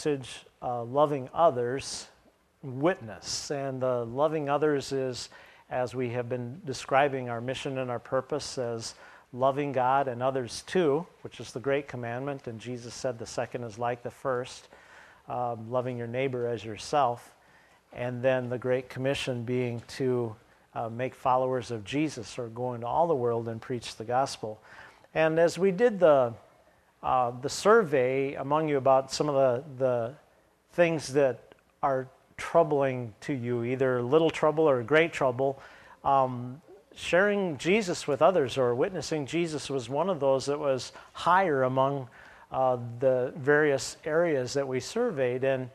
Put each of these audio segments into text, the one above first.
message, Loving Others, Witness. And loving others is, as we have been describing our mission and our purpose, as loving God and others too, which is the great commandment, and Jesus said the second is like the first, loving your neighbor as yourself, and then the Great Commission being to make followers of Jesus, or go into all the world and preach the gospel. And as we did the survey among you about some of the things that are troubling to you, either little trouble or great trouble, sharing Jesus with others or witnessing Jesus was one of those that was higher among the various areas that we surveyed. And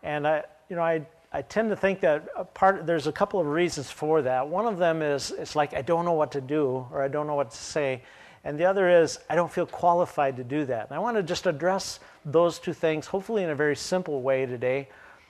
I tend to think that there's a couple of reasons for that. One of them is it's like I don't know what to do, or I don't know what to say. And the other is I don't feel qualified to do that. And I want to just address those two things, hopefully in a very simple way today,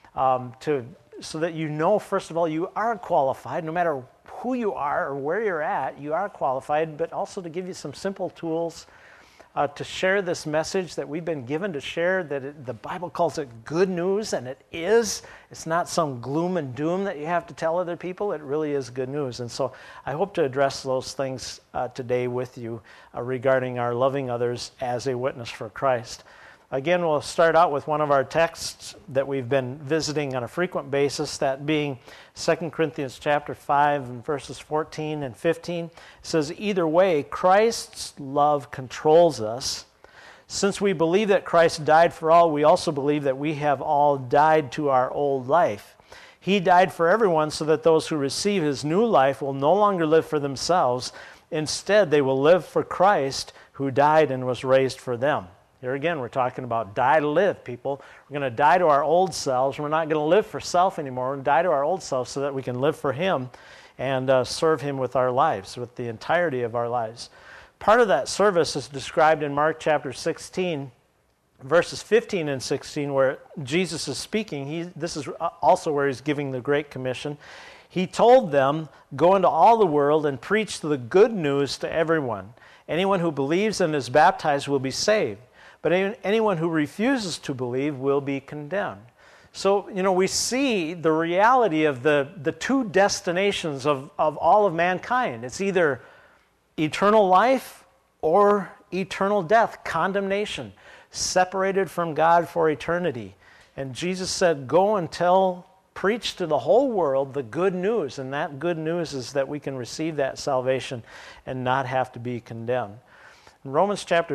so that you know, first of all, you are qualified. No matter who you are or where you're at, you are qualified, but also to give you some simple tools to share this message that we've been given to share, that the Bible calls it good news, and it is. It's not some gloom and doom that you have to tell other people. It really is good news. And so I hope to address those things today with you regarding our loving others as a witness for Christ. Again, we'll start out with one of our texts that we've been visiting on a frequent basis, that being 2 Corinthians chapter 5 and verses 14 and 15. It says, "Either way, Christ's love controls us. Since we believe that Christ died for all, we also believe that we have all died to our old life. He died for everyone so that those who receive his new life will no longer live for themselves. Instead, they will live for Christ, who died and was raised for them." Here again, we're talking about die to live, people. We're going to die to our old selves. We're not going to live for self anymore. We're going to die to our old selves so that we can live for him and serve him with our lives, with the entirety of our lives. Part of that service is described in Mark chapter 16, verses 15 and 16, where Jesus is speaking. This is also where he's giving the Great Commission. He told them, "Go into all the world and preach the good news to everyone. Anyone who believes and is baptized will be saved. But anyone who refuses to believe will be condemned." So, we see the reality of the two destinations of all of mankind. It's either eternal life or eternal death, condemnation, separated from God for eternity. And Jesus said, go and preach to the whole world the good news. And that good news is that we can receive that salvation and not have to be condemned. In Romans chapter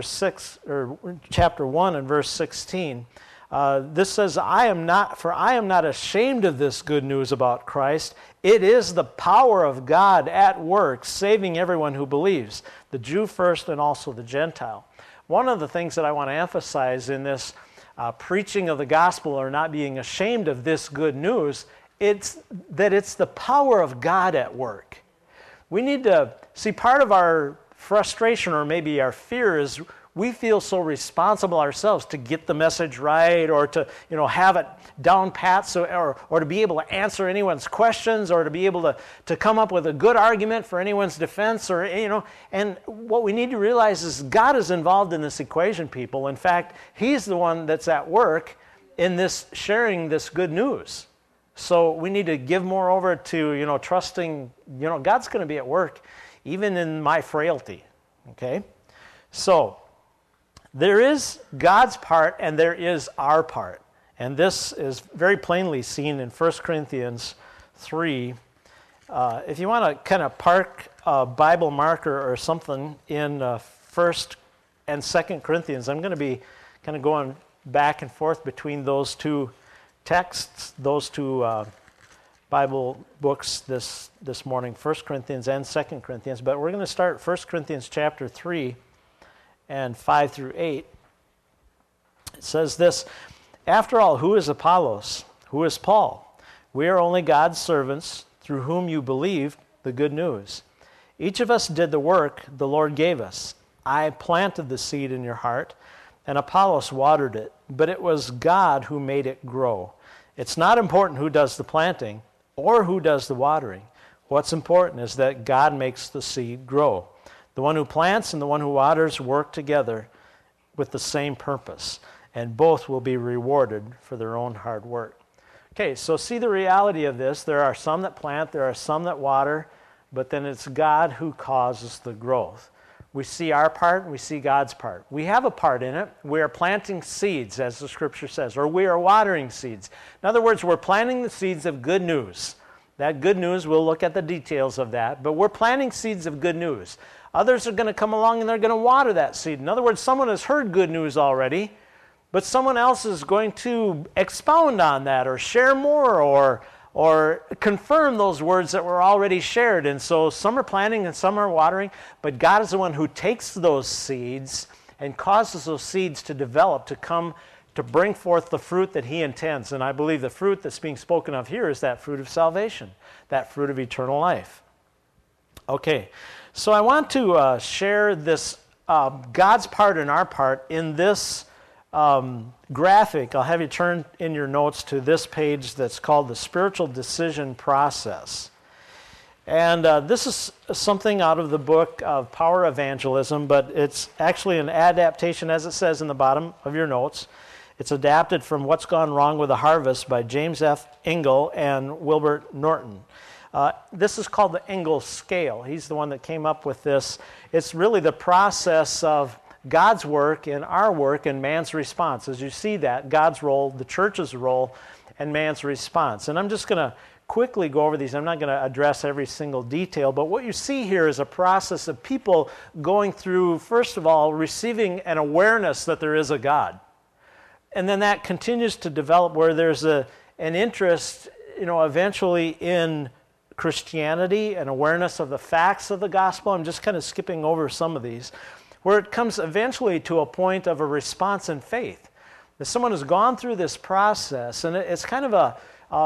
1 and verse 16, this says, I am not ashamed of this good news about Christ. It is the power of God at work, saving everyone who believes, the Jew first and also the Gentile. One of the things that I want to emphasize in this preaching of the gospel, or not being ashamed of this good news, it's that it's the power of God at work. We need to see, part of our frustration or maybe our fear is we feel so responsible ourselves to get the message right, or to have it down pat, or to be able to answer anyone's questions, or to be able to come up with a good argument for anyone's defense, and what we need to realize is God is involved in this equation, people. In fact, he's the one that's at work in this, sharing this good news. So we need to give more over to trusting God's going to be at work even in my frailty, okay? So there is God's part and there is our part. And this is very plainly seen in 1 Corinthians 3. If you want to kind of park a Bible marker or something in 1 and 2 Corinthians, I'm going to be kind of going back and forth between those two texts, those two Bible books this morning, 1 Corinthians and 2 Corinthians, but we're going to start 1 Corinthians chapter 3 and 5 through 8. It says this, "After all, who is Apollos? Who is Paul? We are only God's servants through whom you believed the good news. Each of us did the work the Lord gave us. I planted the seed in your heart, and Apollos watered it, but it was God who made it grow. It's not important who does the planting or who does the watering. What's important is that God makes the seed grow. The one who plants and the one who waters work together with the same purpose, and both will be rewarded for their own hard work. Okay, so see the reality of this. There are some that plant, there are some that water, but then it's God who causes the growth. We see our part, and we see God's part. We have a part in it. We are planting seeds, as the Scripture says, or we are watering seeds. In other words, we're planting the seeds of good news. That good news, we'll look at the details of that, but we're planting seeds of good news. Others are going to come along and they're going to water that seed. In other words, someone has heard good news already, but someone else is going to expound on that or share more or confirm those words that were already shared. And so some are planting and some are watering, but God is the one who takes those seeds and causes those seeds to develop, to come, to bring forth the fruit that He intends. And I believe the fruit that's being spoken of here is that fruit of salvation, that fruit of eternal life. Okay, so I want to share this God's part and our part in this graphic. I'll have you turn in your notes to this page that's called the spiritual decision process. And this is something out of the book of Power Evangelism, but it's actually an adaptation, as it says in the bottom of your notes. It's adapted from What's Gone Wrong with the Harvest by James F. Engel and Wilbert Norton. This is called the Engel scale. He's the one that came up with this. It's really the process of God's work and our work and man's response. As you see that, God's role, the church's role, and man's response. And I'm just going to quickly go over these. I'm not going to address every single detail, but what you see here is a process of people going through, first of all, receiving an awareness that there is a God. And then that continues to develop where there's an interest, eventually in Christianity, an awareness of the facts of the gospel. I'm just kind of skipping over some of these, where it comes eventually to a point of a response in faith. That someone has gone through this process, and it's kind of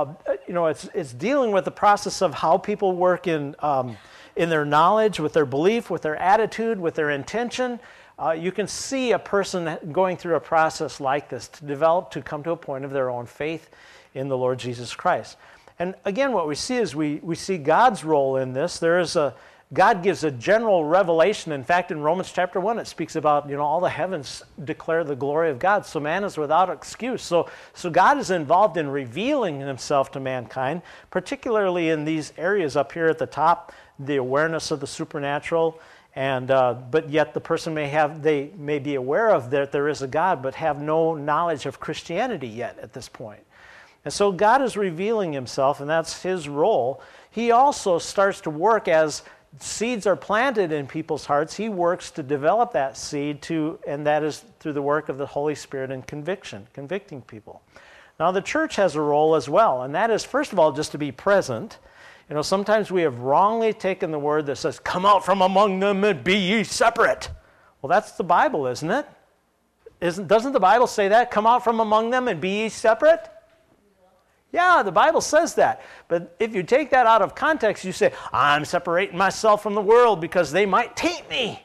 it's dealing with the process of how people work in their knowledge, with their belief, with their attitude, with their intention. You can see a person going through a process like this to develop, to come to a point of their own faith in the Lord Jesus Christ. And again, what we see is we see God's role in this. God gives a general revelation. In fact, in Romans chapter 1, it speaks about, all the heavens declare the glory of God. So man is without excuse. So God is involved in revealing Himself to mankind, particularly in these areas up here at the top, the awareness of the supernatural. And but yet the person may be aware of that there is a God, but have no knowledge of Christianity yet at this point. And so God is revealing Himself, and that's His role. He also starts to work as seeds are planted in people's hearts. He works to develop that seed and that is through the work of the Holy Spirit and convicting people. Now the church has a role as well, and that is, first of all, just to be present. Sometimes we have wrongly taken the word that says, "Come out from among them and be ye separate." Well, that's the Bible, isn't it? Doesn't the Bible say that? Come out from among them and be ye separate? Yeah, the Bible says that. But if you take that out of context, you say, "I'm separating myself from the world because they might taint me."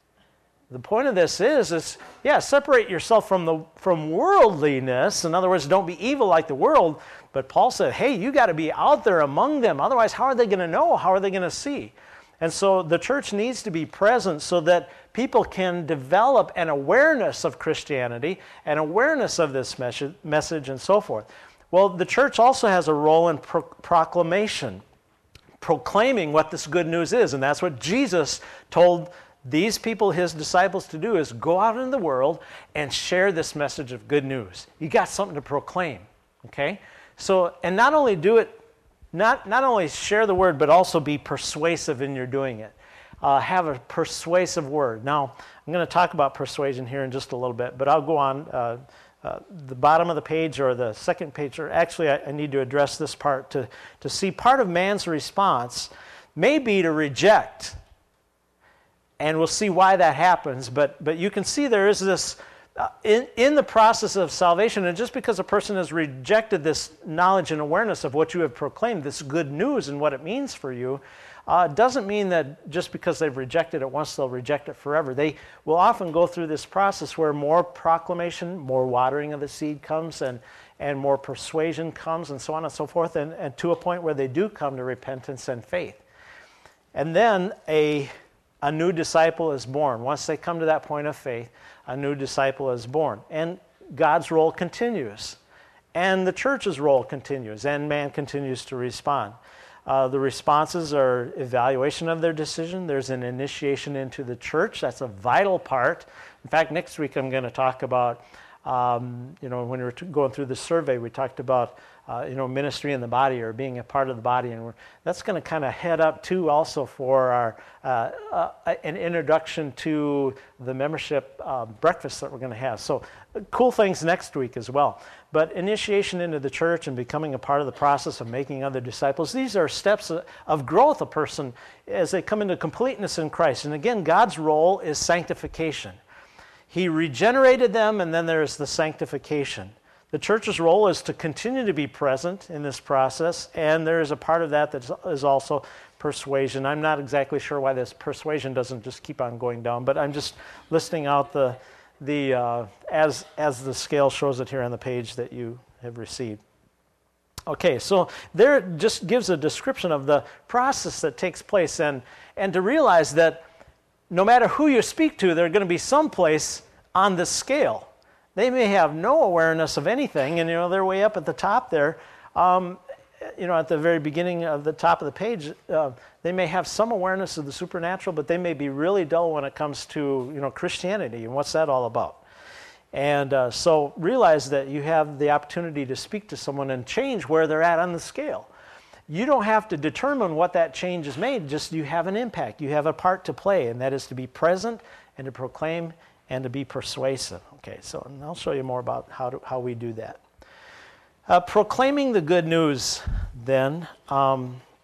The point of this is separate yourself from worldliness. In other words, don't be evil like the world. But Paul said, hey, you got to be out there among them. Otherwise, how are they going to know? How are they going to see? And so the church needs to be present so that people can develop an awareness of Christianity, an awareness of this message, and so forth. Well, the church also has a role in proclamation, proclaiming what this good news is. And that's what Jesus told these people, His disciples, to do, is go out in the world and share this message of good news. You got something to proclaim, okay? So, and not only do it, not only share the word, but also be persuasive in your doing it. Have a persuasive word. Now, I'm going to talk about persuasion here in just a little bit, but I'll go on. The bottom of the page or the second page, or actually I need to address this part to see part of man's response may be to reject. And we'll see why that happens, but you can see there is this, in the process of salvation, and just because a person has rejected this knowledge and awareness of what you have proclaimed, this good news and what it means for you, doesn't mean that just because they've rejected it once, they'll reject it forever. They will often go through this process where more proclamation, more watering of the seed comes, and more persuasion comes, and so on and so forth, and to a point where they do come to repentance and faith. And then a new disciple is born. Once they come to that point of faith, a new disciple is born. And God's role continues, and the church's role continues, and man continues to respond. The responses are evaluation of their decision. There's an initiation into the church. That's a vital part. In fact, next week I'm going to talk about, when we were going through the survey, we talked about, ministry in the body or being a part of the body. And that's going to kind of head up too also for our an introduction to the membership breakfast that we're going to have. So cool things next week as well. But initiation into the church and becoming a part of the process of making other disciples, these are steps of growth a person as they come into completeness in Christ. And again, God's role is sanctification. He regenerated them, and then there's the sanctification. The church's role is to continue to be present in this process, and there is a part of that that is also persuasion. I'm not exactly sure why this persuasion doesn't just keep on going down, but I'm just listing out as the scale shows it here on the page that you have received. Okay, so there it just gives a description of the process that takes place, and to realize that no matter who you speak to, they're going to be someplace on this scale. They may have no awareness of anything, and they're way up at the top there. At the very beginning of the top of the page, they may have some awareness of the supernatural, but they may be really dull when it comes to Christianity and what's that all about. And so realize that you have the opportunity to speak to someone and change where they're at on the scale. You don't have to determine what that change is made, just you have an impact. You have a part to play, and that is to be present and to proclaim and to be persuasive. Okay, so and I'll show you more about how we do that. Proclaiming the good news, then. I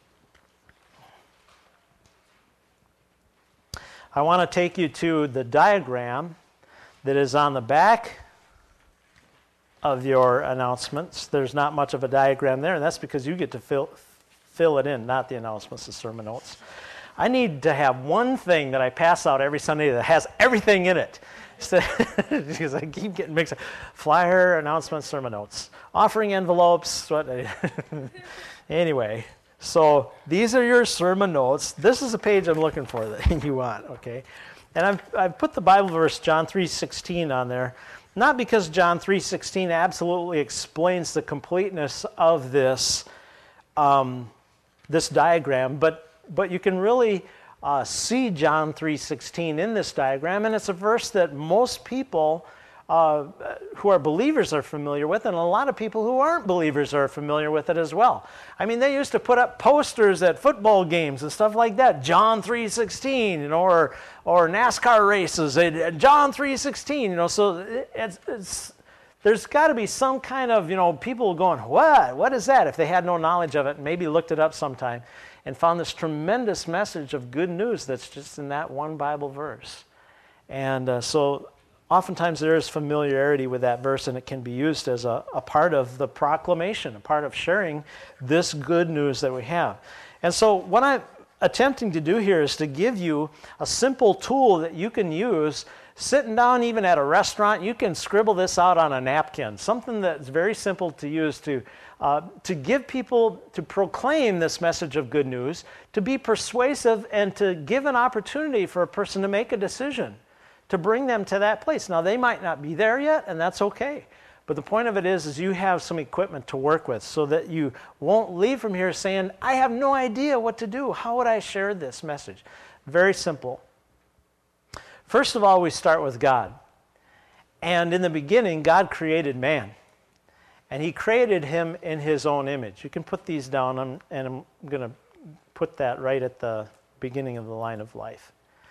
want to take you to the diagram that is on the back of your announcements. There's not much of a diagram there, and that's because you get to fill it in, not the announcements, the sermon notes. I need to have one thing that I pass out every Sunday that has everything in it. Because I keep getting mixed up. Flyer, announcements, sermon notes. Offering envelopes. Anyway, so these are your sermon notes. This is the page I'm looking for that you want, okay? And I've put the Bible verse John 3:16 on there, not because John 3:16 absolutely explains the completeness of this diagram, but you can really see John 3:16 in this diagram, and it's a verse that most people who are believers are familiar with, and a lot of people who aren't believers are familiar with it as well. I mean, they used to put up posters at football games and stuff like that, John 3:16, or NASCAR races, John 3:16, so there's got to be some kind of, people going, what is that? If they had no knowledge of it, maybe looked it up sometime and found this tremendous message of good news that's just in that one Bible verse. And so oftentimes there is familiarity with that verse, and it can be used as a part of the proclamation, a part of sharing this good news that we have. And so what I'm attempting to do here is to give you a simple tool that you can use sitting down even at a restaurant. You can scribble this out on a napkin, something that's very simple to use to give people, to proclaim this message of good news, to be persuasive, and to give an opportunity for a person to make a decision, to bring them to that place. Now, they might not be there yet, and that's okay. But the point of it is you have some equipment to work with so that you won't leave from here saying, I have no idea what to do. How would I share this message? Very simple. First of all, we start with God. And in the beginning, God created man. And he created him in his own image. You can put these down, and I'm going to put that right at the beginning of the line of life.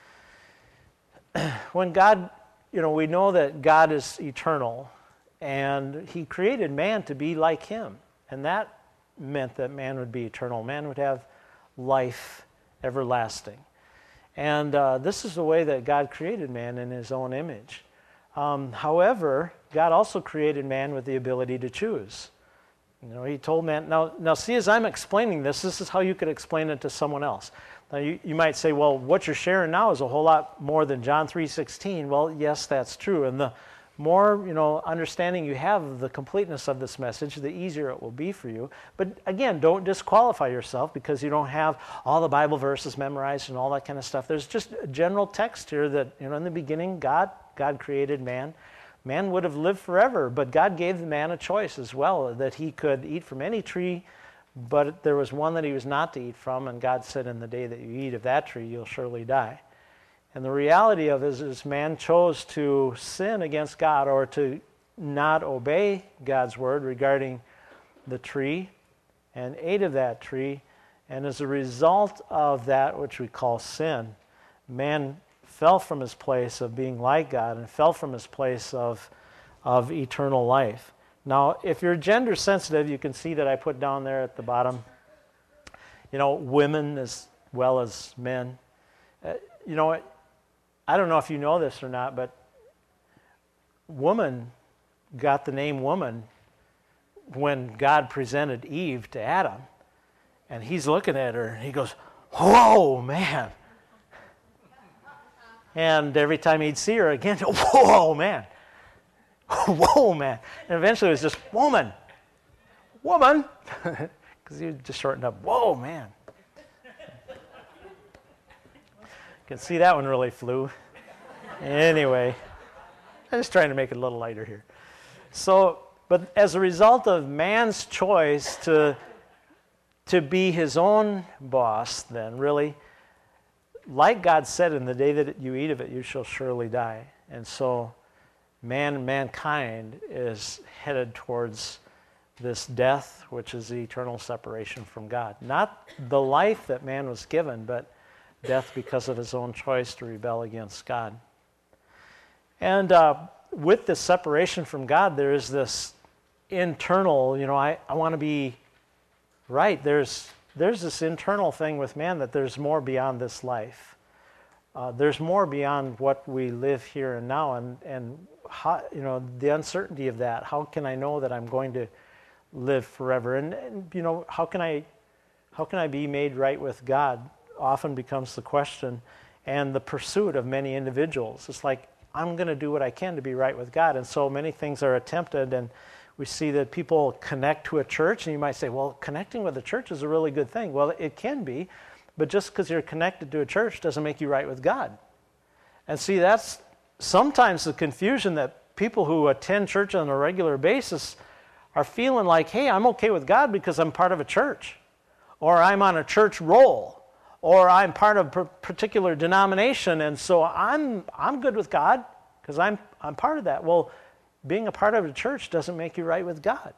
When God, we know that God is eternal, and he created man to be like him. And that meant that man would be eternal. Man would have life everlasting. And this is the way that God created man in his own image. However, God also created man with the ability to choose. He told man, now see, as I'm explaining this is how you could explain it to someone else. Now, you might say, well, what you're sharing now is a whole lot more than John 3:16. Well, yes, that's true. And the more, understanding you have of the completeness of this message, the easier it will be for you. But again, don't disqualify yourself because you don't have all the Bible verses memorized and all that kind of stuff. There's just a general text here that, in the beginning, God created man. man would have lived forever, but God gave the man a choice as well, that he could eat from any tree, but there was one that he was not to eat from, and God said, in the day that you eat of that tree, you'll surely die. And the reality of it is man chose to sin against God, or to not obey God's word regarding the tree, and ate of that tree. And as a result of that, which we call sin, man fell from his place of being like God and fell from his place of eternal life. Now, if you're gender sensitive, you can see that I put down there at the bottom, women as well as men. I don't know if you know this or not, but woman got the name woman when God presented Eve to Adam. And he's looking at her, and he goes, "Whoa, man." And every time he'd see her again, "Whoa, man. Whoa, man." And eventually it was just, "Woman. Woman." Because he just shortened up, "Whoa, man." You can see that one really flew. Anyway, I'm just trying to make it a little lighter here. But as a result of man's choice to be his own boss, then really, like God said, in the day that you eat of it, you shall surely die. And so mankind is headed towards this death, which is the eternal separation from God. Not the life that man was given, but death because of his own choice to rebel against God. And with this separation from God, there is this internal, I want to be right. There's this internal thing with man that there's more beyond this life. There's more beyond what we live here and now, and how, the uncertainty of that. How can I know that I'm going to live forever? And how can I be made right with God? Often becomes the question and the pursuit of many individuals. It's like, I'm going to do what I can to be right with God, and so many things are attempted, and we see that people connect to a church, and you might say, well, connecting with a church is a really good thing. Well, it can be, but just because you're connected to a church doesn't make you right with God. And see, that's sometimes the confusion, that people who attend church on a regular basis are feeling like, hey, I'm okay with God because I'm part of a church, or I'm on a church roll, or I'm part of a particular denomination, and so I'm good with God because I'm part of that. Well, being a part of a church doesn't make you right with God.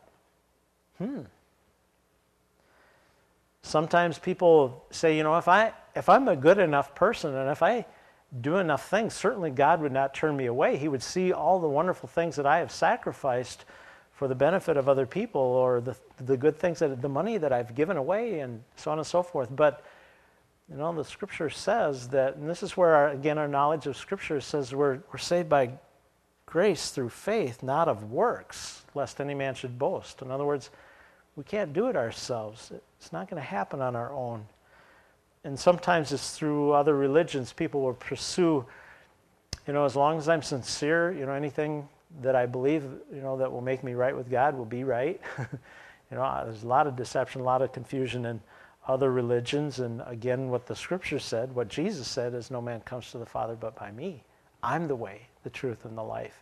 Sometimes people say, if I'm a good enough person, and if I do enough things, certainly God would not turn me away. He would see all the wonderful things that I have sacrificed for the benefit of other people, or the good things, the money that I've given away, and so on and so forth. But the Scripture says that, and this is where, our knowledge of Scripture says we're saved by grace through faith, not of works, lest any man should boast. In other words, we can't do it ourselves. It's not going to happen on our own. And sometimes it's through other religions. People will pursue, as long as I'm sincere, anything that I believe, that will make me right with God will be right. There's a lot of deception, a lot of confusion in other religions. And again, what the Scripture said, what Jesus said is, no man comes to the Father but by me. I'm the way, the truth, and the life.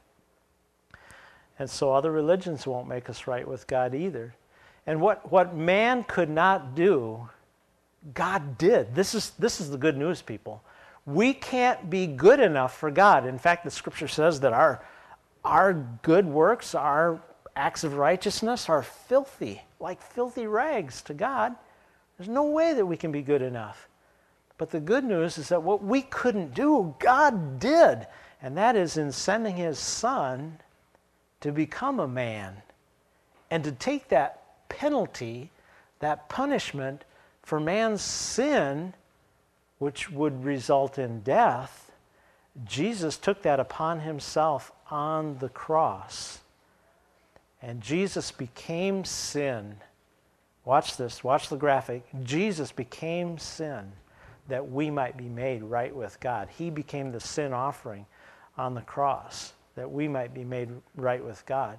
And so other religions won't make us right with God either. And what man could not do, God did. This is the good news, people. We can't be good enough for God. In fact, the Scripture says that our good works, our acts of righteousness are filthy, like filthy rags to God. There's no way that we can be good enough. But the good news is that what we couldn't do, God did. And that is in sending His Son to become a man and to take that penalty, that punishment for man's sin, which would result in death. Jesus took that upon Himself on the cross. And Jesus became sin. Watch this, watch the graphic. Jesus became sin that we might be made right with God. He became the sin offering on the cross that we might be made right with God.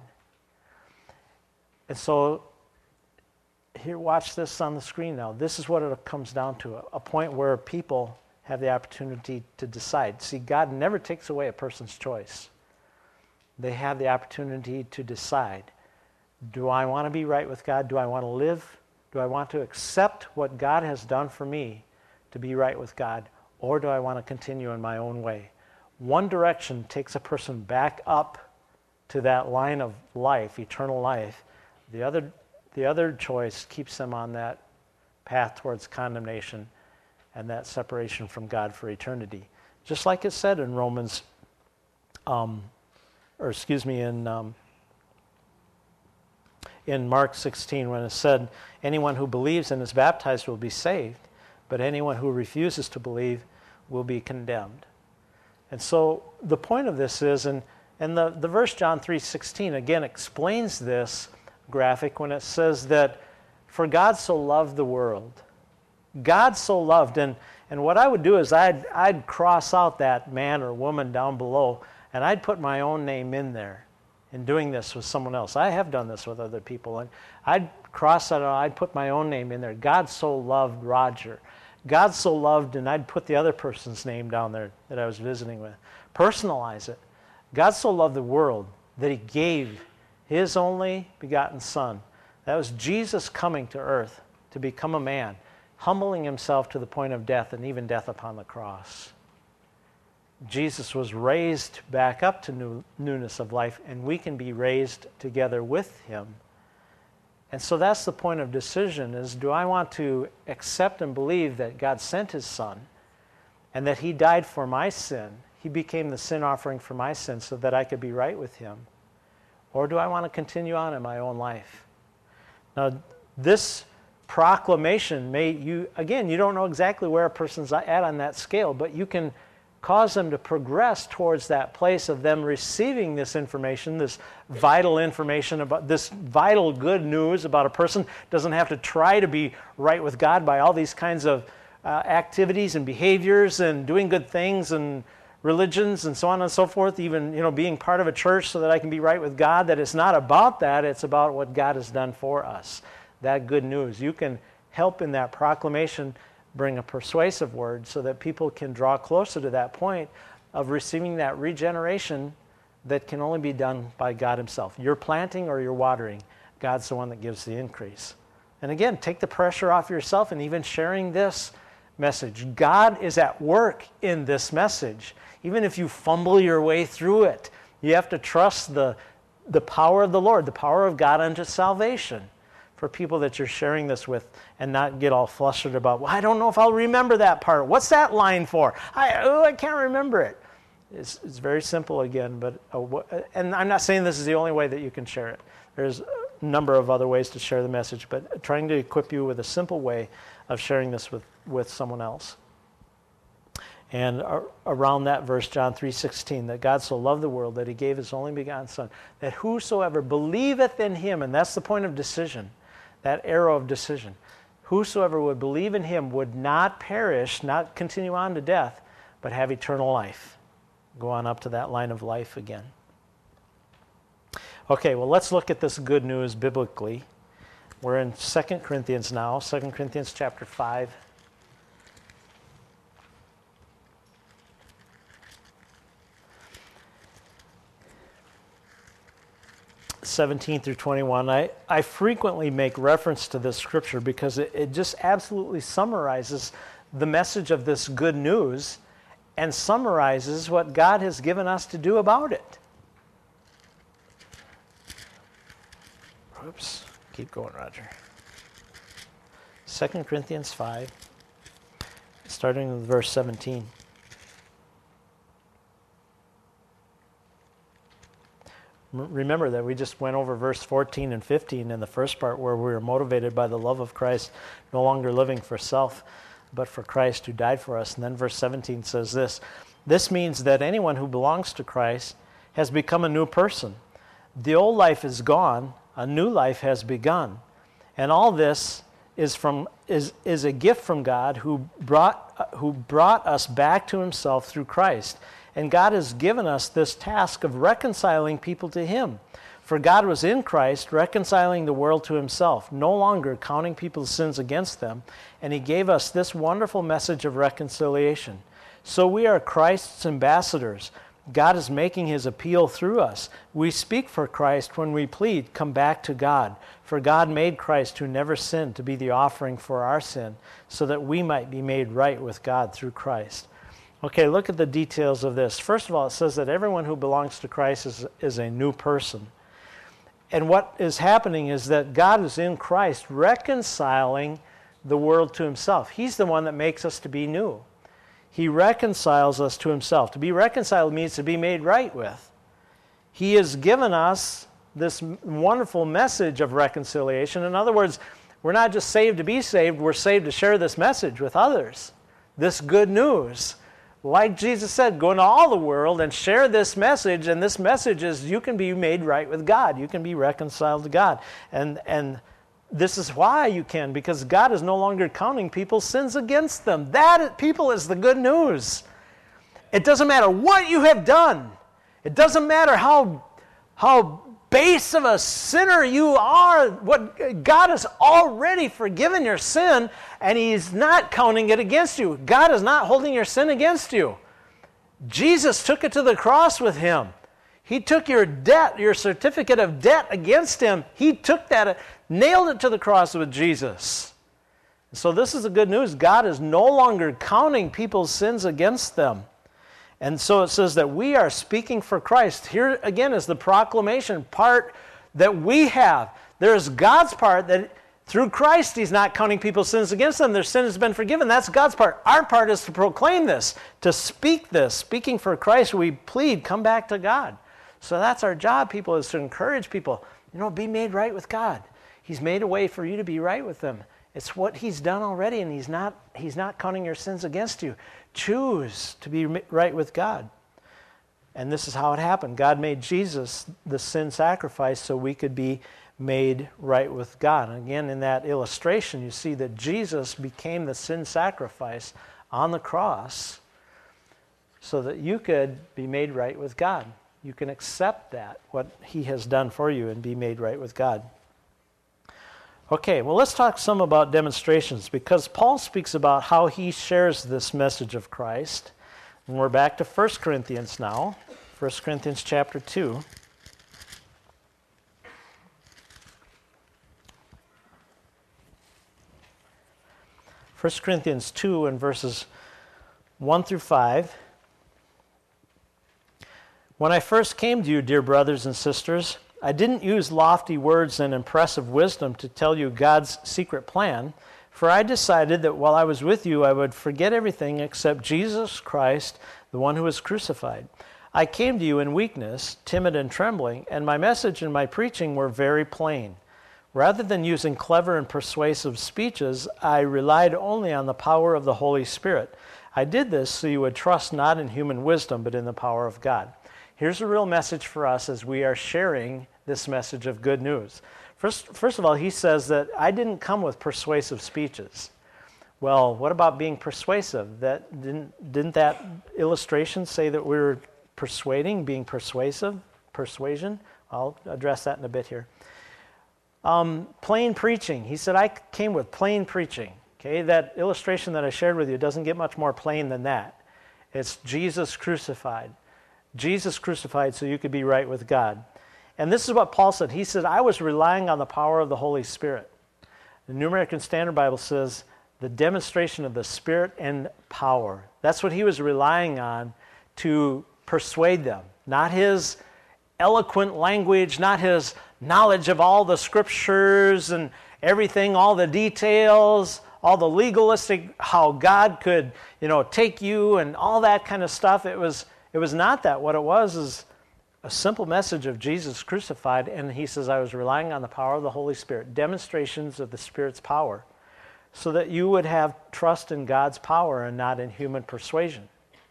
And so, here, watch this on the screen now. This is what it comes down to, a point where people have the opportunity to decide. See, God never takes away a person's choice. they have the opportunity to decide, do I want to be right with God? Do I want to live? Do I want to accept what God has done for me to be right with God? Or do I want to continue in my own way? One direction takes a person back up to that line of life, eternal life. The other choice keeps them on that path towards condemnation and that separation from God for eternity. Just like it said in Romans, in Mark 16, when it said, anyone who believes and is baptized will be saved, but anyone who refuses to believe will be condemned. And so the point of this is, and the verse John 3:16 again explains this graphic when it says that, for God so loved the world. God so loved, and what I would do is I'd cross out that man or woman down below, and I'd put my own name in there in doing this with someone else. I have done this with other people, and I'd cross that out, I'd put my own name in there. God so loved Roger. God so loved, and I'd put the other person's name down there that I was visiting with. Personalize it. God so loved the world that he gave his only begotten Son. That was Jesus coming to earth to become a man, humbling himself to the point of death, and even death upon the cross. Jesus was raised back up to newness of life, and we can be raised together with him. And so that's the point of decision, is do I want to accept and believe that God sent his Son and that he died for my sin? He became the sin offering for my sin so that I could be right with him. Or do I want to continue on in my own life? Now, this proclamation you don't know exactly where a person's at on that scale, but you can cause them to progress towards that place of them receiving this information, this vital information about this vital good news about a person. Doesn't have to try to be right with God by all these kinds of activities and behaviors and doing good things and religions and so on and so forth, even being part of a church so that I can be right with God. That it's not about that, it's about what God has done for us. That good news. You can help in that proclamation bring a persuasive word so that people can draw closer to that point of receiving that regeneration that can only be done by God himself. You're planting or you're watering. God's the one that gives the increase. And again, take the pressure off yourself and even sharing this message. God is at work in this message. Even if you fumble your way through it, you have to trust the power of the Lord, the power of God unto salvation for people that you're sharing this with, and not get all flustered about, well, I don't know if I'll remember that part. What's that line for? I can't remember it. It's very simple again, but and I'm not saying this is the only way that you can share it. There's a number of other ways to share the message, but trying to equip you with a simple way of sharing this with someone else. And around that verse, John 3:16, that God so loved the world that he gave his only begotten Son, that whosoever believeth in him, and that's the point of decision, that arrow of decision, whosoever would believe in him would not perish, not continue on to death, but have eternal life. Go on up to that line of life again. Okay, well, let's look at this good news biblically. We're in 2 Corinthians now, 2 Corinthians chapter 5. 17 through 21. I frequently make reference to this scripture because it just absolutely summarizes the message of this good news and summarizes what God has given us to do about it. Oops. Keep going, Roger. 2 Corinthians 5, starting with verse 17. Remember that we just went over verse 14 and 15 in the first part, where we were motivated by the love of Christ, no longer living for self, but for Christ who died for us. And then verse 17 says this: this means that anyone who belongs to Christ has become a new person. The old life is gone, a new life has begun. And all this is a gift from God who brought us back to himself through Christ. And God has given us this task of reconciling people to him. For God was in Christ, reconciling the world to himself, no longer counting people's sins against them, and he gave us this wonderful message of reconciliation. So we are Christ's ambassadors, God is making his appeal through us. We speak for Christ when we plead, come back to God. For God made Christ, who never sinned, to be the offering for our sin, so that we might be made right with God through Christ. Okay, look at the details of this. First of all, it says that everyone who belongs to Christ is a new person. And what is happening is that God is in Christ reconciling the world to himself. He's the one that makes us to be new. He reconciles us to himself. To be reconciled means to be made right with. He has given us this wonderful message of reconciliation. In other words, we're not just saved to be saved, we're saved to share this message with others. This good news. Like Jesus said, go into all the world and share this message, and this message is you can be made right with God. You can be reconciled to God. And this is why you can, because God is no longer counting people's sins against them. That, people, is the good news. It doesn't matter what you have done. It doesn't matter how base of a sinner you are. What God has already forgiven your sin, and he's not counting it against you. God is not holding your sin against you. Jesus took it to the cross with him. He took your debt, your certificate of debt against him. He took that, nailed it to the cross with Jesus. So this is the good news. God is no longer counting people's sins against them. And so it says that we are speaking for Christ. Here again is the proclamation part that we have. There's God's part that through Christ he's not counting people's sins against them. Their sin has been forgiven. That's God's part. Our part is to proclaim this, to speak this. Speaking for Christ, we plead, come back to God. So that's our job, people, is to encourage people, be made right with God. He's made a way for you to be right with him. It's what he's done already, and he's not counting your sins against you. Choose to be right with God. And this is how it happened. God made Jesus the sin sacrifice so we could be made right with God. And again, in that illustration, you see that Jesus became the sin sacrifice on the cross so that you could be made right with God. You can accept that, what he has done for you, and be made right with God. Okay, well, let's talk some about demonstrations, because Paul speaks about how he shares this message of Christ. And we're back to 1 Corinthians now, 1 Corinthians chapter 2. First Corinthians 2 and verses 1 through 5. When I first came to you, dear brothers and sisters, I didn't use lofty words and impressive wisdom to tell you God's secret plan, for I decided that while I was with you, I would forget everything except Jesus Christ, the one who was crucified. I came to you in weakness, timid and trembling, and my message and my preaching were very plain. Rather than using clever and persuasive speeches, I relied only on the power of the Holy Spirit. I did this so you would trust not in human wisdom, but in the power of God. Here's a real message for us as we are sharing this message of good news. First of all, he says that I didn't come with persuasive speeches. Well, what about being persuasive? Didn't that illustration say that we were persuading, being persuasive, persuasion? I'll address that in a bit here. Plain preaching. He said I came with plain preaching. Okay, that illustration that I shared with you doesn't get much more plain than that. It's Jesus crucified. Jesus crucified so you could be right with God. And this is what Paul said. He said, I was relying on the power of the Holy Spirit. The New American Standard Bible says, the demonstration of the Spirit and power. That's what he was relying on to persuade them. Not his eloquent language, not his knowledge of all the scriptures and everything, all the details, all the legalistic, how God could, take you and all that kind of stuff. It was not that. What it was is a simple message of Jesus crucified, and he says, I was relying on the power of the Holy Spirit, demonstrations of the Spirit's power, so that you would have trust in God's power and not in human persuasion.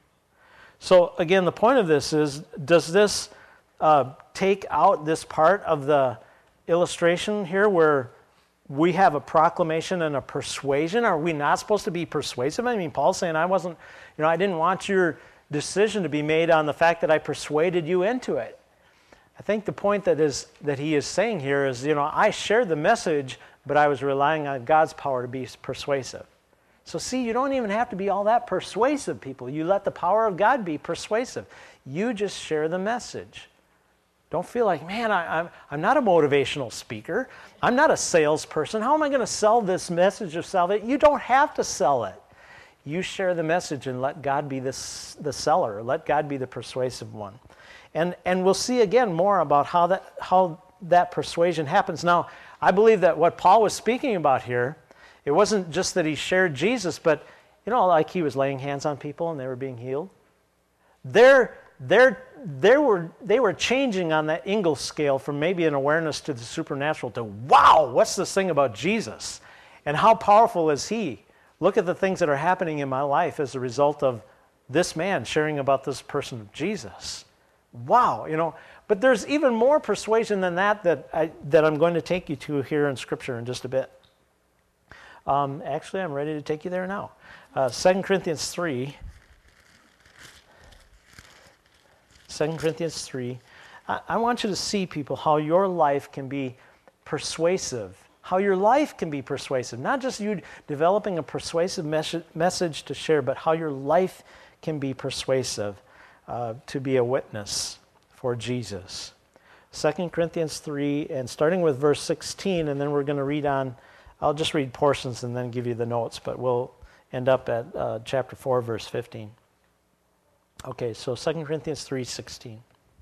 So again, the point of this is, does this take out this part of the illustration here where we have a proclamation and a persuasion? Are we not supposed to be persuasive? I mean, Paul's saying, I didn't want your decision to be made on the fact that I persuaded you into it. I think the point that he is saying here is, I shared the message, but I was relying on God's power to be persuasive. So see, you don't even have to be all that persuasive, people. You let the power of God be persuasive. You just share the message. Don't feel like, man, I'm not a motivational speaker. I'm not a salesperson. How am I going to sell this message of salvation? You don't have to sell it. You share the message and let God be the seller. Let God be the persuasive one. And we'll see again more about how that persuasion happens. Now, I believe that what Paul was speaking about here, it wasn't just that he shared Jesus, but, like he was laying hands on people and they were being healed. They were changing on that Ingalls scale from maybe an awareness to the supernatural to, wow, what's this thing about Jesus? And how powerful is he? Look at the things that are happening in my life as a result of this man sharing about this person of Jesus. Wow, But there's even more persuasion than that I'm going to take you to here in Scripture in just a bit. Actually, I'm ready to take you there now. 2 Corinthians 3. 2 Corinthians 3. I want you to see, people, how your life can be persuasive. How your life can be persuasive. Not just you developing a persuasive message to share, but how your life can be persuasive to be a witness for Jesus. 2 Corinthians 3, and starting with verse 16, and then we're going to read on. I'll just read portions and then give you the notes, but we'll end up at chapter 4, verse 15. Okay, so 2 Corinthians 3:16.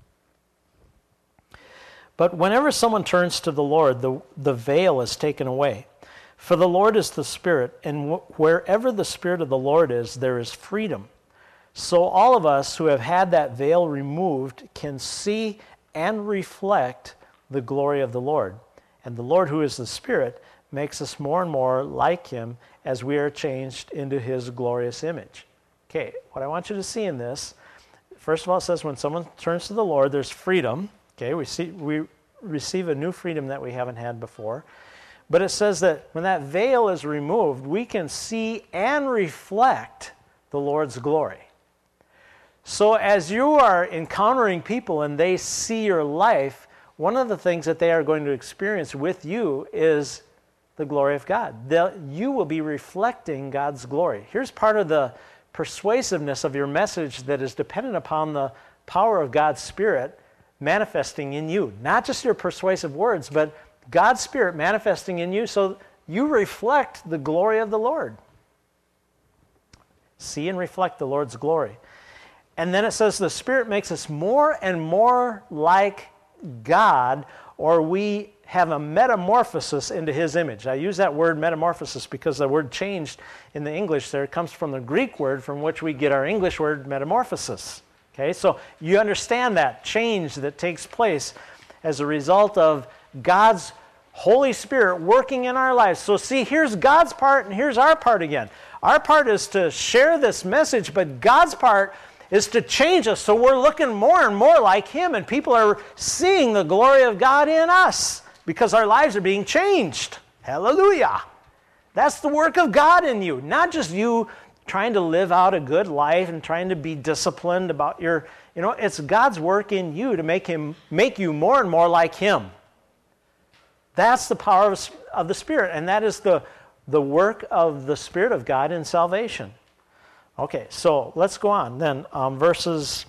But whenever someone turns to the Lord, the veil is taken away. For the Lord is the Spirit, and wherever the Spirit of the Lord is, there is freedom. So all of us who have had that veil removed can see and reflect the glory of the Lord. And the Lord, who is the Spirit, makes us more and more like Him as we are changed into His glorious image. Okay, what I want you to see in this, first of all, it says when someone turns to the Lord, there's freedom. Okay, we receive a new freedom that we haven't had before. But it says that when that veil is removed, we can see and reflect the Lord's glory. So as you are encountering people and they see your life, one of the things that they are going to experience with you is the glory of God. You will be reflecting God's glory. Here's part of the persuasiveness of your message that is dependent upon the power of God's Spirit manifesting in you. Not just your persuasive words, but God's Spirit manifesting in you so you reflect the glory of the Lord. See and reflect the Lord's glory. And then it says the Spirit makes us more and more like God, or we have a metamorphosis into His image. I use that word metamorphosis because the word changed in the English there comes from the Greek word from which we get our English word metamorphosis. Okay, so you understand that change that takes place as a result of God's Holy Spirit working in our lives. So see, here's God's part and here's our part again. Our part is to share this message, but God's part is to change us so we're looking more and more like Him, and people are seeing the glory of God in us because our lives are being changed. Hallelujah. That's the work of God in you, not just you trying to live out a good life and trying to be disciplined about your, it's God's work in you to make you more and more like Him. That's the power of the Spirit, and that is the work of the Spirit of God in salvation. Okay, so let's go on then. Verses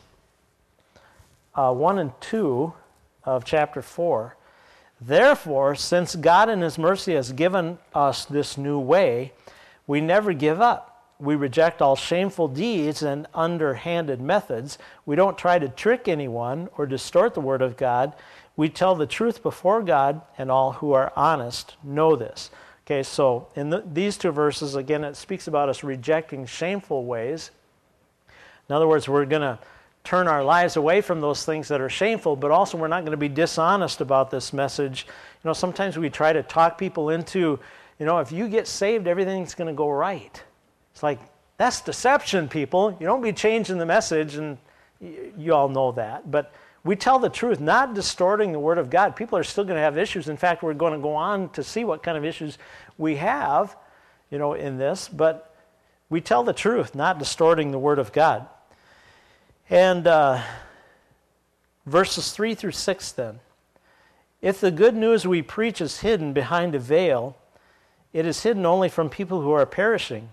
1 and 2 of chapter 4. Therefore, since God in His mercy has given us this new way, we never give up. We reject all shameful deeds and underhanded methods. We don't try to trick anyone or distort the Word of God. We tell the truth before God, and all who are honest know this. Okay, so in these two verses, again, it speaks about us rejecting shameful ways. In other words, we're going to turn our lives away from those things that are shameful, but also we're not going to be dishonest about this message. Sometimes we try to talk people into, if you get saved, everything's going to go right. It's like, that's deception, people. You don't be changing the message, and you all know that. But we tell the truth, not distorting the Word of God. People are still going to have issues. In fact, we're going to go on to see what kind of issues we have, in this. But we tell the truth, not distorting the Word of God. And verses 3 through 6 then. If the good news we preach is hidden behind a veil, it is hidden only from people who are perishing.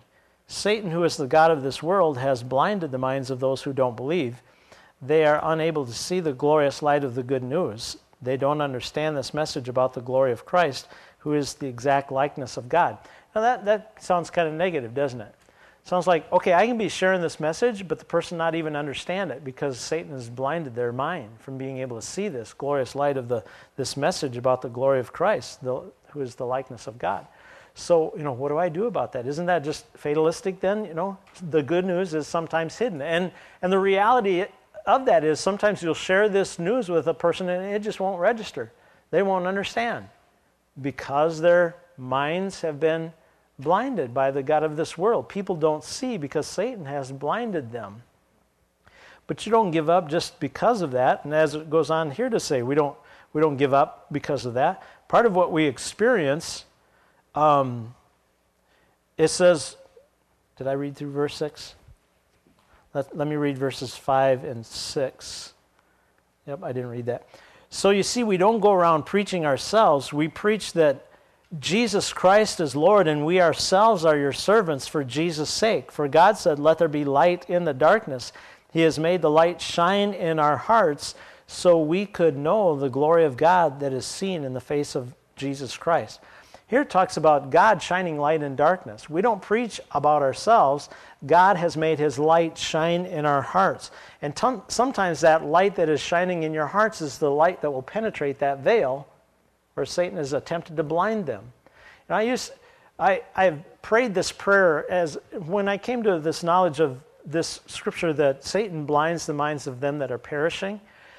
Satan, who is the god of this world, has blinded the minds of those who don't believe. They are unable to see the glorious light of the good news. They don't understand this message about the glory of Christ, who is the exact likeness of God. Now that sounds kind of negative, doesn't it? Sounds like, okay, I can be sharing this message, but the person not even understand it because Satan has blinded their mind from being able to see this glorious light of this message about the glory of Christ, who is the likeness of God. So, what do I do about that? Isn't that just fatalistic then? The good news is sometimes hidden. And the reality of that is sometimes you'll share this news with a person and it just won't register. They won't understand because their minds have been blinded by the god of this world. People don't see because Satan has blinded them. But you don't give up just because of that. And as it goes on here to say, we don't give up because of that. Part of what we experience, it says, did I read through verse 6? Let me read verses 5 and 6. Yep, I didn't read that. So you see, we don't go around preaching ourselves. We preach that Jesus Christ is Lord, and we ourselves are your servants for Jesus' sake. For God said, let there be light in the darkness. He has made the light shine in our hearts so we could know the glory of God that is seen in the face of Jesus Christ. Here it talks about God shining light in darkness. We don't preach about ourselves. God has made his light shine in our hearts. And sometimes that light that is shining in your hearts is the light that will penetrate that veil where Satan has attempted to blind them. And I've prayed this prayer as when I came to this knowledge of this scripture that Satan blinds the minds of them that are perishing.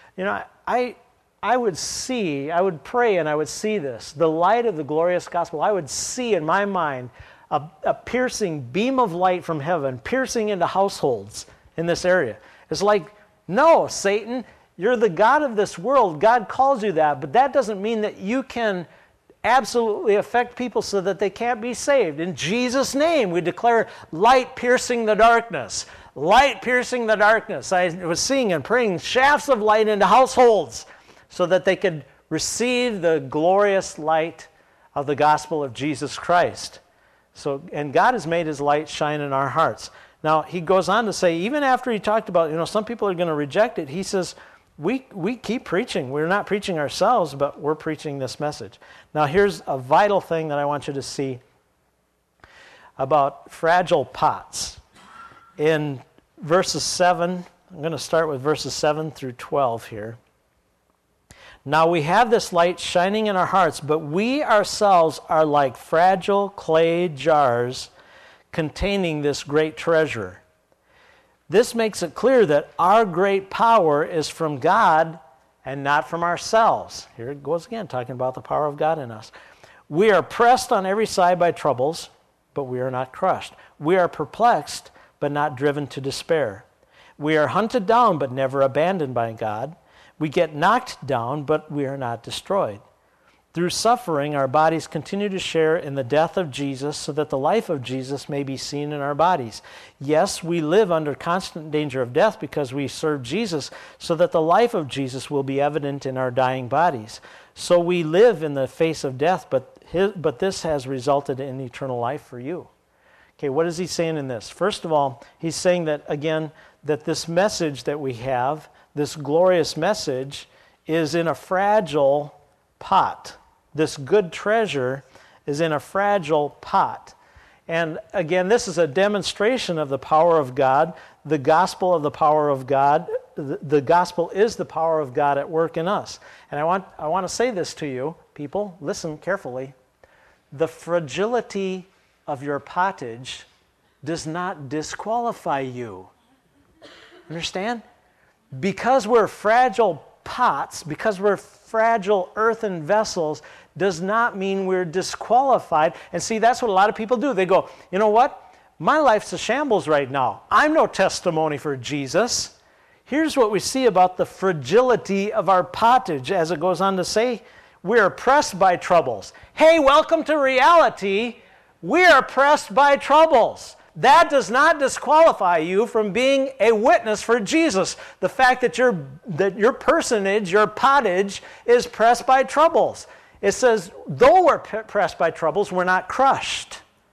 I would pray and I would see this, the light of the glorious gospel. I would see in my mind a piercing beam of light from heaven, piercing into households in this area. It's like, no, Satan, you're the god of this world. God calls you that, but that doesn't mean that you can absolutely affect people so that they can't be saved. In Jesus' name, we declare light piercing the darkness. Light piercing the darkness. I was seeing and praying shafts of light into households so that they could receive the glorious light of the gospel of Jesus Christ. And God has made his light shine in our hearts. Now, he goes on to say, even after he talked about, some people are going to reject it, he says, we keep preaching. We're not preaching ourselves, but we're preaching this message. Now, here's a vital thing that I want you to see about fragile pots. In verses 7, I'm going to start with verses 7 through 12 here. Now we have this light shining in our hearts, but we ourselves are like fragile clay jars containing this great treasure. This makes it clear that our great power is from God and not from ourselves. Here it goes again, talking about the power of God in us. We are pressed on every side by troubles, but we are not crushed. We are perplexed, but not driven to despair. We are hunted down, but never abandoned by God. We get knocked down, but we are not destroyed. Through suffering, our bodies continue to share in the death of Jesus so that the life of Jesus may be seen in our bodies. Yes, we live under constant danger of death because we serve Jesus so that the life of Jesus will be evident in our dying bodies. So we live in the face of death, but this has resulted in eternal life for you. Okay, what is he saying in this? First of all, he's saying that, again, that this message that we have, this glorious message, is in a fragile pot. This good treasure is in a fragile pot. And again, this is a demonstration of the power of God, the gospel of the power of God. The gospel is the power of God at work in us. And I want to say this to you, people, listen carefully. The fragility of your pottage does not disqualify you. Understand? Because we're fragile pots, because we're fragile earthen vessels, does not mean we're disqualified. And see, that's what a lot of people do. They go, you know what? My life's a shambles right now. I'm no testimony for Jesus. Here's what we see about the fragility of our pottage, as it goes on to say, we are pressed by troubles. Hey, welcome to reality. We are pressed by troubles. That does not disqualify you from being a witness for Jesus. The fact that your personage, your pottage, is pressed by troubles. It says, though we're pressed by troubles, we're not crushed.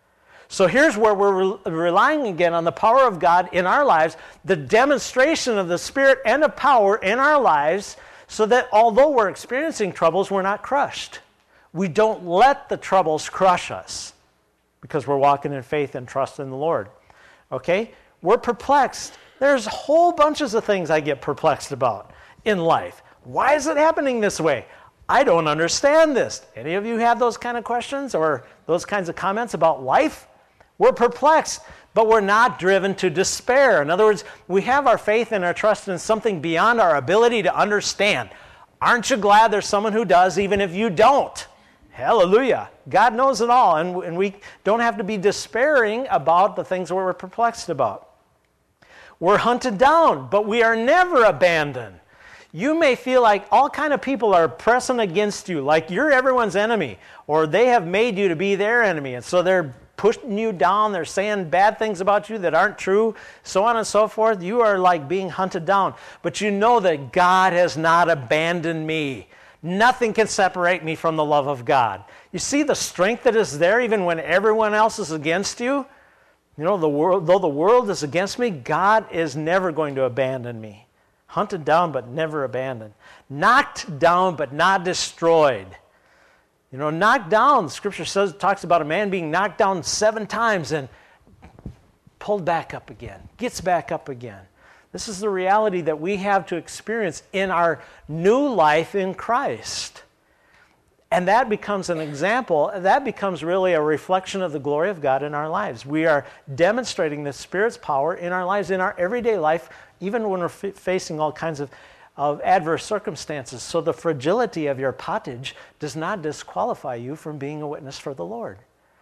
So here's where we're relying again on the power of God in our lives, the demonstration of the Spirit and of power in our lives, so that although we're experiencing troubles, we're not crushed. We don't let the troubles crush us because we're walking in faith and trust in the Lord. Okay? We're perplexed. There's whole bunches of things I get perplexed about in life. Why is it happening this way? I don't understand this. Any of you have those kind of questions or those kinds of comments about life? We're perplexed, but we're not driven to despair. In other words, we have our faith and our trust in something beyond our ability to understand. Aren't you glad there's someone who does, even if you don't? Hallelujah. God knows it all, and we don't have to be despairing about the things we're perplexed about. We're hunted down, but we are never abandoned. You may feel like all kind of people are pressing against you, like you're everyone's enemy, or they have made you to be their enemy, and so they're pushing you down, they're saying bad things about you that aren't true, so on and so forth. You are like being hunted down, but you know that God has not abandoned me. Nothing can separate me from the love of God. You see the strength that is there even when everyone else is against you? You know, though the world is against me, God is never going to abandon me. Hunted down but never abandoned. Knocked down but not destroyed. You know, knocked down, the Scripture talks about a man being knocked down 7 times and pulled back up again, gets back up again. This is the reality that we have to experience in our new life in Christ. And that becomes an example, that becomes really a reflection of the glory of God in our lives. We are demonstrating the Spirit's power in our lives, in our everyday life, even when we're facing all kinds of adverse circumstances. So the fragility of your pottage does not disqualify you from being a witness for the Lord.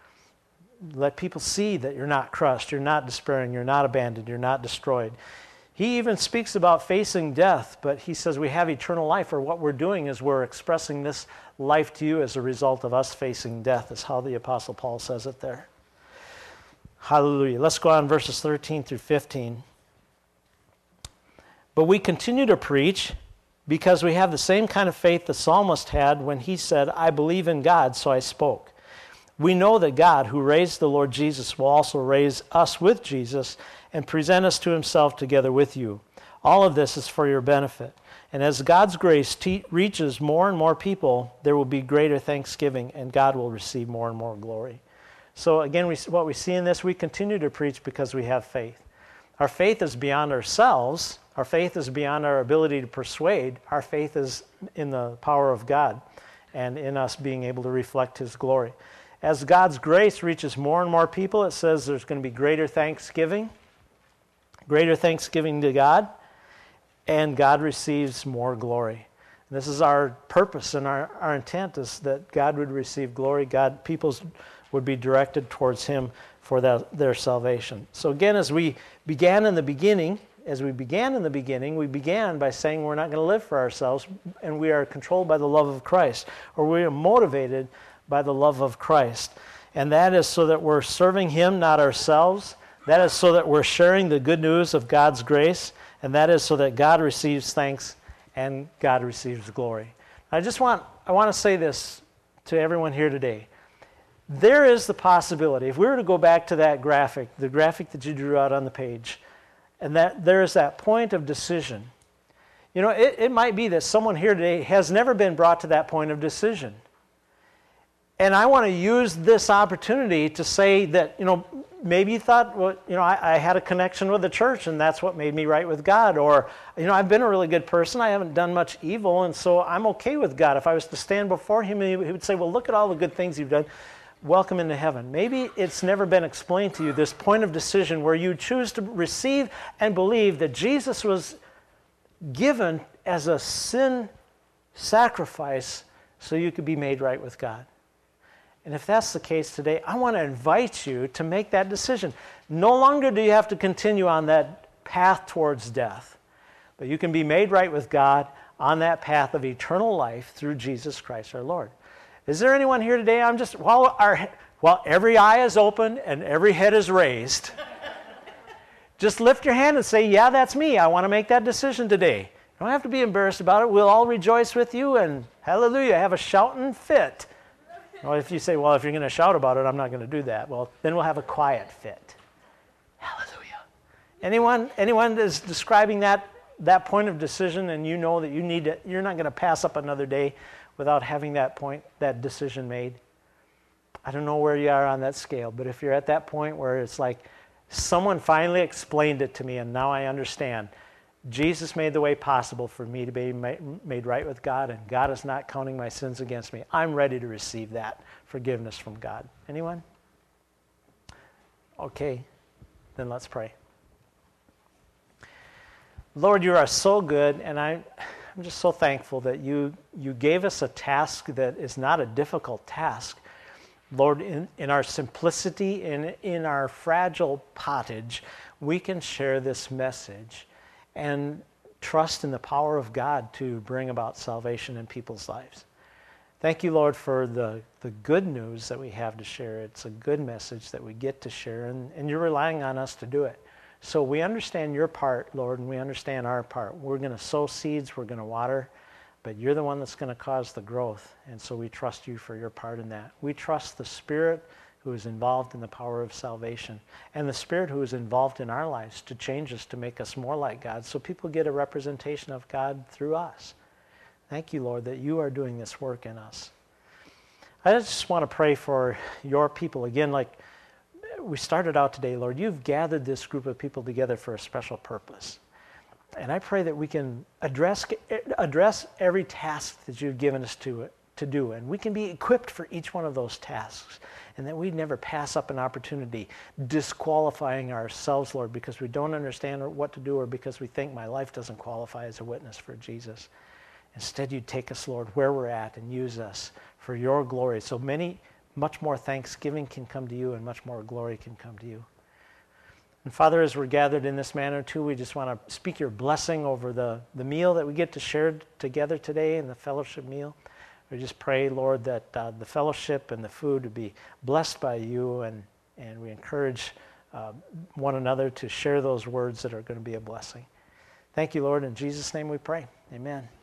Let people see that you're not crushed, you're not despairing, you're not abandoned, you're not destroyed. He even speaks about facing death, but he says we have eternal life, or what we're doing is we're expressing this life to you as a result of us facing death, is how the Apostle Paul says it there. Hallelujah. Let's go on verses 13 through 15. But we continue to preach because we have the same kind of faith the psalmist had when he said, I believe in God, so I spoke. We know that God, who raised the Lord Jesus, will also raise us with Jesus and present us to himself together with you. All of this is for your benefit. And as God's grace reaches more and more people, there will be greater thanksgiving, and God will receive more and more glory. So again, what we see in this, we continue to preach because we have faith. Our faith is beyond ourselves. Our faith is beyond our ability to persuade. Our faith is in the power of God and in us being able to reflect his glory. As God's grace reaches more and more people, it says there's going to be greater thanksgiving to God, and God receives more glory. And this is our purpose and our intent, is that God would receive glory. Peoples would be directed towards him for their salvation. So again, as we began in the beginning, we began by saying we're not going to live for ourselves, and we are controlled by the love of Christ, or we are motivated by the love of Christ. And that is so that we're serving him, not ourselves. That is so that we're sharing the good news of God's grace, and that is so that God receives thanks and God receives glory. I want to say this to everyone here today. There is the possibility, if we were to go back to that graphic, the graphic that you drew out on the page, and that there is that point of decision. You know, it might be that someone here today has never been brought to that point of decision. And I want to use this opportunity to say that, you know, maybe you thought, well, you know, I had a connection with the church and that's what made me right with God. Or, you know, I've been a really good person. I haven't done much evil, and so I'm okay with God. If I was to stand before him, he would say, well, look at all the good things you've done. Welcome into heaven. Maybe it's never been explained to you, this point of decision where you choose to receive and believe that Jesus was given as a sin sacrifice so you could be made right with God. And if that's the case today, I want to invite you to make that decision. No longer do you have to continue on that path towards death, but you can be made right with God on that path of eternal life through Jesus Christ our Lord. Is there anyone here today? While every eye is open and every head is raised, just lift your hand and say, yeah, that's me. I want to make that decision today. You don't have to be embarrassed about it. We'll all rejoice with you, and hallelujah, have a shouting fit. Well, if you say, well, if you're going to shout about it, I'm not going to do that. Well, then we'll have a quiet fit. Hallelujah. Anyone that's describing that point of decision, and you know that you're not going to pass up another day without having that decision made? I don't know where you are on that scale, but if you're at that point where it's like someone finally explained it to me and now I understand, Jesus made the way possible for me to be made right with God, and God is not counting my sins against me. I'm ready to receive that forgiveness from God. Anyone? Okay, then let's pray. Lord, you are so good, and I'm just so thankful that you gave us a task that is not a difficult task. Lord, in our simplicity, in our fragile pottage, we can share this message and trust in the power of God to bring about salvation in people's lives. Thank you, Lord, for the good news that we have to share. It's a good message that we get to share, and you're relying on us to do it. So we understand your part, Lord, and we understand our part. We're going to sow seeds, we're going to water, but you're the one that's going to cause the growth, and so we trust you for your part in that. We trust the Spirit who is involved in the power of salvation, and the Spirit who is involved in our lives to change us, to make us more like God, so people get a representation of God through us. Thank you, Lord, that you are doing this work in us. I just want to pray for your people again, like we started out today, Lord. You've gathered this group of people together for a special purpose. And I pray that we can address every task that you've given us to do, and we can be equipped for each one of those tasks, and that we never pass up an opportunity disqualifying ourselves, Lord, because we don't understand what to do or because we think my life doesn't qualify as a witness for Jesus. Instead, you take us, Lord, where we're at and use us for your glory. So much more thanksgiving can come to you and much more glory can come to you. And Father, as we're gathered in this manner too, we just want to speak your blessing over the meal that we get to share together today, and the fellowship meal. We just pray, Lord, that the fellowship and the food would be blessed by you, and we encourage one another to share those words that are going to be a blessing. Thank you, Lord. In Jesus' name we pray. Amen.